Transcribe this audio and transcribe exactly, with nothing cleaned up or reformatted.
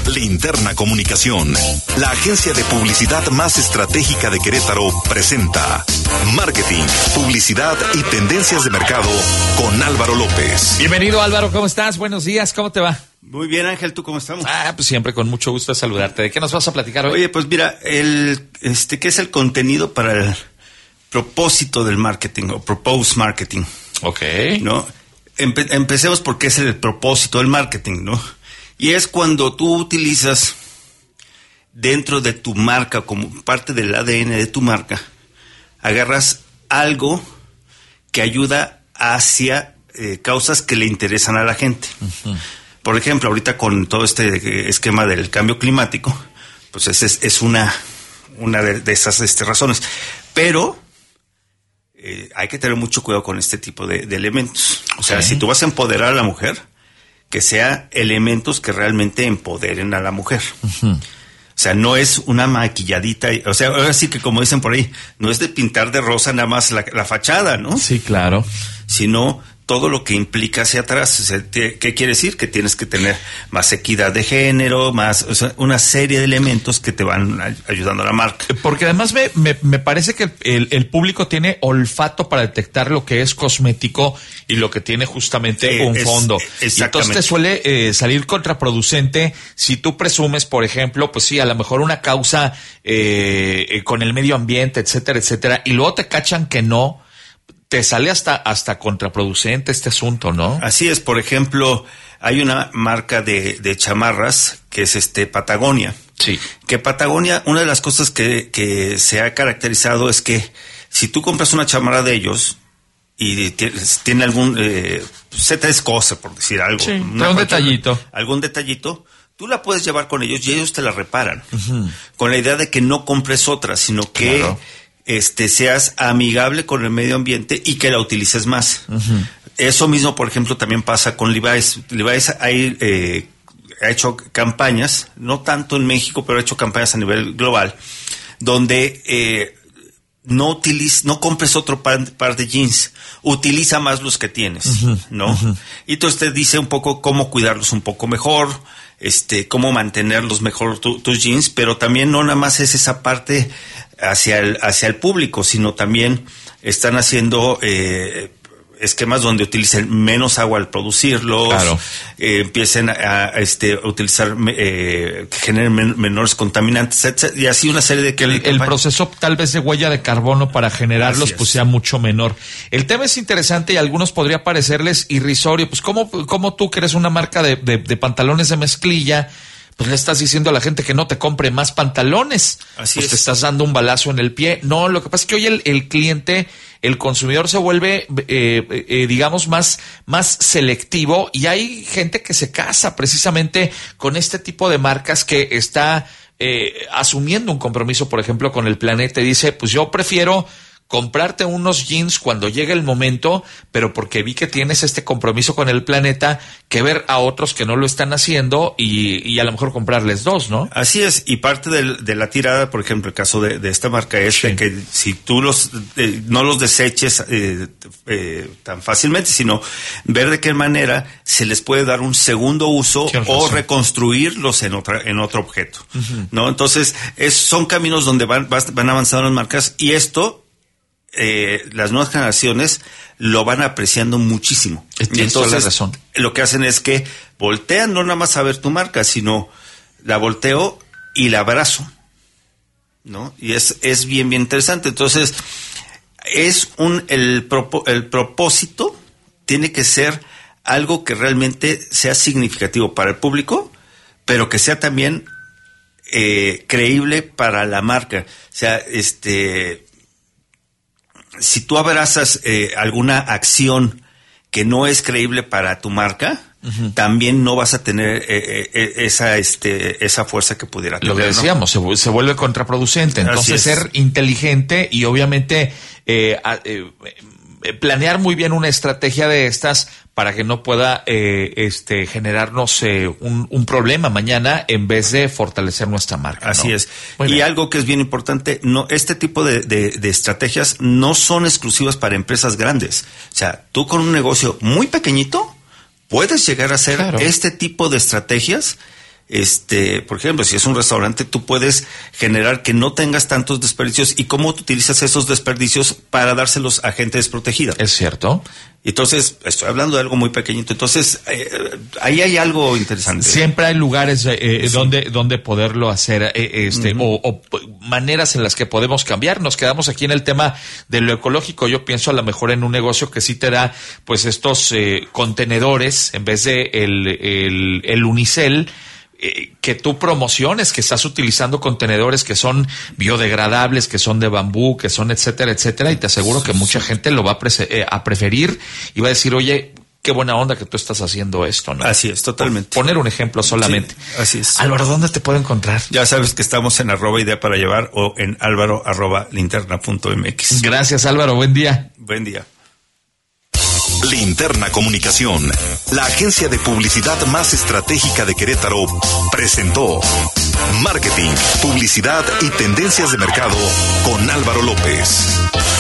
Linterna Comunicación, la agencia de publicidad más estratégica de Querétaro, presenta Marketing, Publicidad y Tendencias de Mercado con Álvaro López. Bienvenido, Álvaro, ¿cómo estás? Buenos días, ¿cómo te va? Muy bien, Ángel, ¿tú cómo estamos? Ah, pues siempre con mucho gusto de saludarte. ¿De qué nos vas a platicar hoy? Oye, pues mira, el, este, ¿qué es el contenido para el propósito del marketing o propose marketing? Ok. ¿No? Empe- empecemos por qué es el propósito del marketing, ¿no? Y es cuando tú utilizas dentro de tu marca, como parte del A D N de tu marca, agarras algo que ayuda hacia eh, causas que le interesan a la gente. Uh-huh. Por ejemplo, ahorita con todo este esquema del cambio climático, pues es, es, es una, una de, de esas este, razones. Pero eh, hay que tener mucho cuidado con este tipo de, de elementos. O sea, okay. Si tú vas a empoderar a la mujer, que sea elementos que realmente empoderen a la mujer. Uh-huh. O sea, no es una maquilladita, o sea, ahora sí que como dicen por ahí, no es de pintar de rosa nada más la, la fachada, ¿no? Sí, claro. Sino todo lo que implica hacia atrás. O sea, ¿qué quiere decir? Que tienes que tener más equidad de género, más, o sea, una serie de elementos que te van ayudando a la marca. Porque además me, me, me parece que el, el público tiene olfato para detectar lo que es cosmético y lo que tiene justamente eh, un es, fondo. Y entonces te suele eh, salir contraproducente si tú presumes, por ejemplo, pues sí, a lo mejor una causa eh, eh, con el medio ambiente, etcétera, etcétera, y luego te cachan que no. Te sale hasta hasta contraproducente este asunto, ¿no? Así es. Por ejemplo, hay una marca de, de chamarras que es este Patagonia. Sí. Que Patagonia, una de las cosas que, que se ha caracterizado es que si tú compras una chamarra de ellos y tiene, tiene algún eh, C tres cosa, por decir algo. Sí, un detallito. Algún detallito. Tú la puedes llevar con ellos y ellos te la reparan. Uh-huh. Con la idea de que no compres otra, sino que claro. Este, seas amigable con el medio ambiente y que la utilices más. Uh-huh. Eso mismo, por ejemplo, también pasa con Levi's. Levi's hay, eh, ha hecho campañas, no tanto en México, pero ha hecho campañas a nivel global, donde eh, no utiliz, no compres otro par, par de jeans, utiliza más los que tienes, uh-huh. ¿no? Uh-huh. Y entonces te dice un poco cómo cuidarlos un poco mejor, este, cómo mantenerlos mejor tu, tus jeans, pero también no nada más es esa parte hacia el hacia el público, sino también están haciendo eh, esquemas donde utilicen menos agua al producirlos, claro. eh, empiecen a, a este a utilizar eh, que generen men- menores contaminantes, etcétera, y así una serie de que el, el proceso tal vez de huella de carbono para generarlos pues sea mucho menor. El tema es interesante y a algunos podría parecerles irrisorio, pues cómo cómo tú que eres una marca de, de, de pantalones de mezclilla, pues le estás diciendo a la gente que no te compre más pantalones. Así pues es. Te estás dando un balazo en el pie. No, lo que pasa es que hoy el, el cliente, el consumidor se vuelve, eh, eh, digamos, más, más selectivo y hay gente que se casa precisamente con este tipo de marcas que está eh, asumiendo un compromiso, por ejemplo, con el planeta y dice, pues yo prefiero comprarte unos jeans cuando llegue el momento, pero porque vi que tienes este compromiso con el planeta, que ver a otros que no lo están haciendo y, y a lo mejor comprarles dos, ¿no? Así es, y parte de, de la tirada, por ejemplo, el caso de, de esta marca es sí. de que si tú los eh, no los deseches eh, eh, tan fácilmente, sino ver de qué manera se les puede dar un segundo uso o reconstruirlos en otra en otro objeto, uh-huh. ¿no? Entonces, es, son caminos donde van, van avanzando las marcas y esto Eh, las nuevas generaciones lo van apreciando muchísimo. Tienes toda la razón. Lo que hacen es que voltean no nada más a ver tu marca, sino la volteo y la abrazo, ¿no? Y es, es bien, bien interesante. Entonces, es un el, propo, el propósito tiene que ser algo que realmente sea significativo para el público, pero que sea también eh, creíble para la marca. O sea, este... si tú abrazas eh, alguna acción que no es creíble para tu marca, uh-huh. también no vas a tener eh, eh, esa este esa fuerza que pudiera tener. Lo que decíamos, ¿no? se, se vuelve contraproducente. Entonces, ser inteligente y obviamente eh, eh, planear muy bien una estrategia de estas para que no pueda eh, este generarnos eh, un, un problema mañana en vez de fortalecer nuestra marca. Así ¿no? es. Muy y bien. Algo que es bien importante, no este tipo de, de, de estrategias no son exclusivas para empresas grandes. O sea, tú con un negocio muy pequeñito puedes llegar a hacer claro. este tipo de estrategias este, por ejemplo, si es un restaurante, tú puedes generar que no tengas tantos desperdicios y cómo utilizas esos desperdicios para dárselos a gente desprotegida. Es cierto. Entonces, estoy hablando de algo muy pequeñito. Entonces, eh, ahí hay algo interesante. Siempre hay lugares eh, sí. donde donde poderlo hacer, eh, este, uh-huh. o, o maneras en las que podemos cambiar. Nos quedamos aquí en el tema de lo ecológico. Yo pienso a lo mejor en un negocio que sí te da, pues, estos eh, contenedores en vez de el, el, el unicel. Eh, que tú promociones que estás utilizando contenedores que son biodegradables, que son de bambú, que son etcétera, etcétera, y te aseguro que mucha gente lo va a, pre- eh, a preferir y va a decir, oye, qué buena onda que tú estás haciendo esto, ¿no? Así es, totalmente. Por poner un ejemplo solamente. Sí, así es. Álvaro, ¿dónde te puedo encontrar? Ya sabes que estamos en arroba idea para llevar o en álvaro arroba linterna punto mx. Gracias, Álvaro, buen día. Buen día. Linterna Comunicación, la agencia de publicidad más estratégica de Querétaro, presentó Marketing, Publicidad y Tendencias de Mercado con Álvaro López.